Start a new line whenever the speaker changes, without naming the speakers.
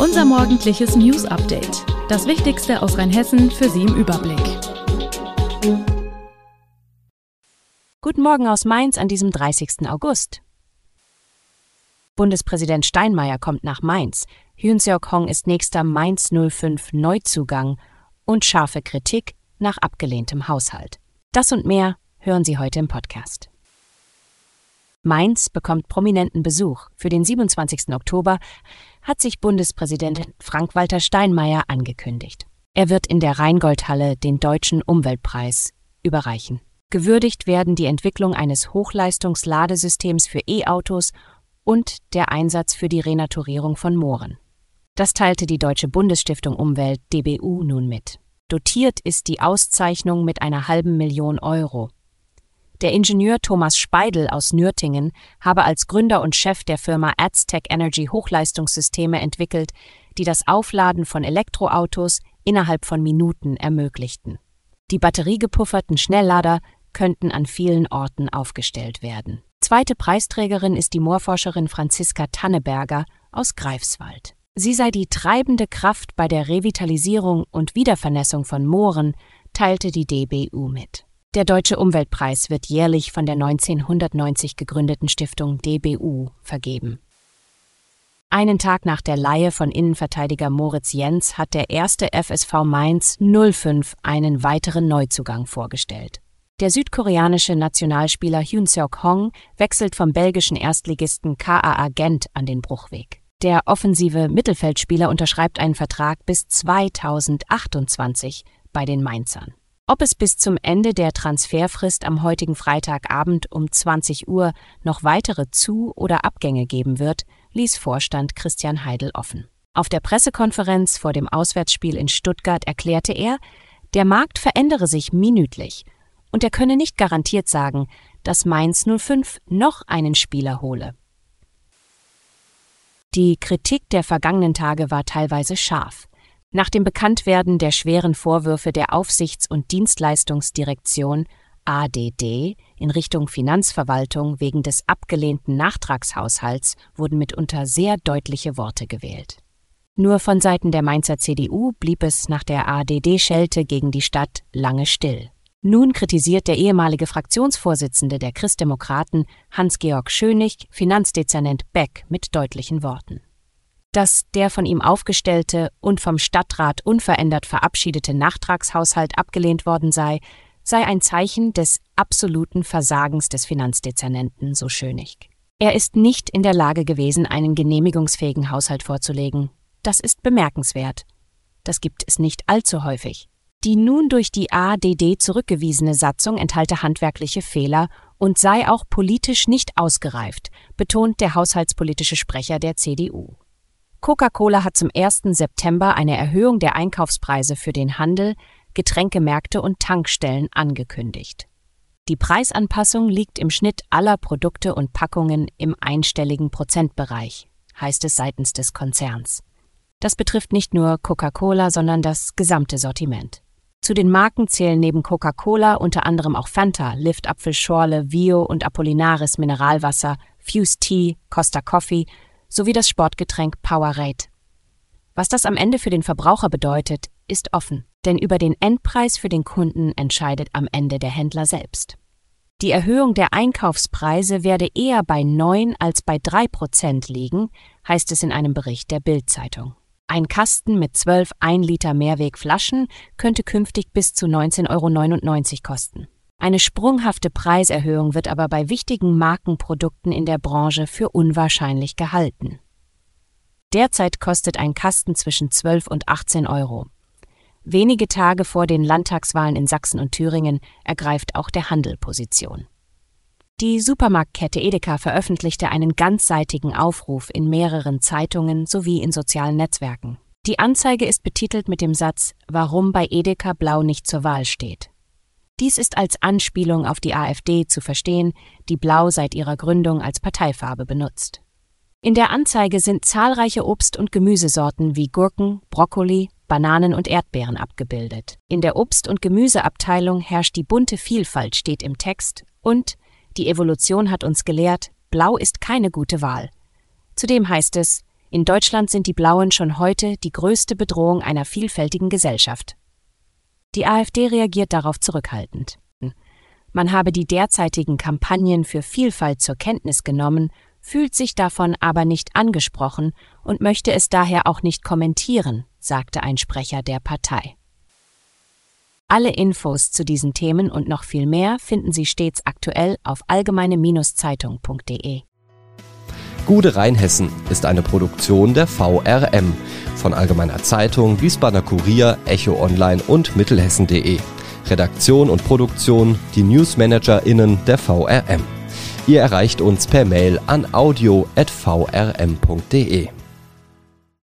Unser morgendliches News-Update. Das Wichtigste aus Rheinhessen für Sie im Überblick.
Guten Morgen aus Mainz an diesem 30. August. Bundespräsident Steinmeier kommt nach Mainz. Hyun Seok-hong ist nächster Mainz 05 Neuzugang und scharfe Kritik nach abgelehntem Haushalt. Das und mehr hören Sie heute im Podcast. Mainz bekommt prominenten Besuch. Für den 27. Oktober hat sich Bundespräsident Frank-Walter Steinmeier angekündigt. Er wird in der Rheingoldhalle den Deutschen Umweltpreis überreichen. Gewürdigt werden die Entwicklung eines Hochleistungsładesystems für E-Autos und der Einsatz für die Renaturierung von Mooren. Das teilte die Deutsche Bundesstiftung Umwelt DBU nun mit. Dotiert ist die Auszeichnung mit einer $500.000 Euro. Der Ingenieur Thomas Speidel aus Nürtingen habe als Gründer und Chef der Firma Aztec Energy Hochleistungssysteme entwickelt, die das Aufladen von Elektroautos innerhalb von Minuten ermöglichten. Die batteriegepufferten Schnelllader könnten an vielen Orten aufgestellt werden. Zweite Preisträgerin ist die Moorforscherin Franziska Tanneberger aus Greifswald. Sie sei die treibende Kraft bei der Revitalisierung und Wiedervernässung von Mooren, teilte die DBU mit. Der Deutsche Umweltpreis wird jährlich von der 1990 gegründeten Stiftung DBU vergeben. Einen Tag nach der Leihe von Innenverteidiger Moritz Jens hat der erste FSV Mainz 05 einen weiteren Neuzugang vorgestellt. Der südkoreanische Nationalspieler Hyun Seok-hong wechselt vom belgischen Erstligisten KAA Gent an den Bruchweg. Der offensive Mittelfeldspieler unterschreibt einen Vertrag bis 2028 bei den Mainzern. Ob es bis zum Ende der Transferfrist am heutigen Freitagabend um 20 Uhr noch weitere Zu- oder Abgänge geben wird, ließ Vorstand Christian Heidel offen. Auf der Pressekonferenz vor dem Auswärtsspiel in Stuttgart erklärte er, der Markt verändere sich minütlich und er könne nicht garantiert sagen, dass Mainz 05 noch einen Spieler hole. Die Kritik der vergangenen Tage war teilweise scharf. Nach dem Bekanntwerden der schweren Vorwürfe der Aufsichts- und Dienstleistungsdirektion ADD in Richtung Finanzverwaltung wegen des abgelehnten Nachtragshaushalts wurden mitunter sehr deutliche Worte gewählt. Nur von Seiten der Mainzer CDU blieb es nach der ADD-Schelte gegen die Stadt lange still. Nun kritisiert der ehemalige Fraktionsvorsitzende der Christdemokraten Hans-Georg Schönig Finanzdezernent Beck mit deutlichen Worten. Dass der von ihm aufgestellte und vom Stadtrat unverändert verabschiedete Nachtragshaushalt abgelehnt worden sei ein Zeichen des absoluten Versagens des Finanzdezernenten, so Schönig. Er ist nicht in der Lage gewesen, einen genehmigungsfähigen Haushalt vorzulegen. Das ist bemerkenswert. Das gibt es nicht allzu häufig. Die nun durch die ADD zurückgewiesene Satzung enthalte handwerkliche Fehler und sei auch politisch nicht ausgereift, betont der haushaltspolitische Sprecher der CDU. Coca-Cola hat zum 1. September eine Erhöhung der Einkaufspreise für den Handel, Getränkemärkte und Tankstellen angekündigt. Die Preisanpassung liegt im Schnitt aller Produkte und Packungen im einstelligen Prozentbereich, heißt es seitens des Konzerns. Das betrifft nicht nur Coca-Cola, sondern das gesamte Sortiment. Zu den Marken zählen neben Coca-Cola unter anderem auch Fanta, Lift Apfelschorle, Vio und Apollinaris Mineralwasser, Fuse Tea, Costa Coffee sowie das Sportgetränk Powerade. Was das am Ende für den Verbraucher bedeutet, ist offen, denn über den Endpreis für den Kunden entscheidet am Ende der Händler selbst. Die Erhöhung der Einkaufspreise werde eher bei 9 als bei 3% liegen, heißt es in einem Bericht der Bild-Zeitung. Ein Kasten mit 12 1-Liter-Mehrwegflaschen könnte künftig bis zu 19,99 € kosten. Eine sprunghafte Preiserhöhung wird aber bei wichtigen Markenprodukten in der Branche für unwahrscheinlich gehalten. Derzeit kostet ein Kasten zwischen 12 und 18 €. Wenige Tage vor den Landtagswahlen in Sachsen und Thüringen ergreift auch der Handel Position. Die Supermarktkette Edeka veröffentlichte einen ganzseitigen Aufruf in mehreren Zeitungen sowie in sozialen Netzwerken. Die Anzeige ist betitelt mit dem Satz »Warum bei Edeka Blau nicht zur Wahl steht«. Dies ist als Anspielung auf die AfD zu verstehen, die Blau seit ihrer Gründung als Parteifarbe benutzt. In der Anzeige sind zahlreiche Obst- und Gemüsesorten wie Gurken, Brokkoli, Bananen und Erdbeeren abgebildet. In der Obst- und Gemüseabteilung herrscht die bunte Vielfalt, steht im Text, und die Evolution hat uns gelehrt, Blau ist keine gute Wahl. Zudem heißt es, In Deutschland sind die Blauen schon heute die größte Bedrohung einer vielfältigen Gesellschaft. Die AfD reagiert darauf zurückhaltend. Man habe die derzeitigen Kampagnen für Vielfalt zur Kenntnis genommen, fühlt sich davon aber nicht angesprochen und möchte es daher auch nicht kommentieren, sagte ein Sprecher der Partei. Alle Infos zu diesen Themen und noch viel mehr finden Sie stets aktuell auf allgemeine-zeitung.de.
Gude Rheinhessen ist eine Produktion der VRM von Allgemeiner Zeitung, Wiesbadener Kurier, Echo Online und Mittelhessen.de. Redaktion und Produktion die NewsmanagerInnen der VRM. Ihr erreicht uns per Mail an audio@vrm.de.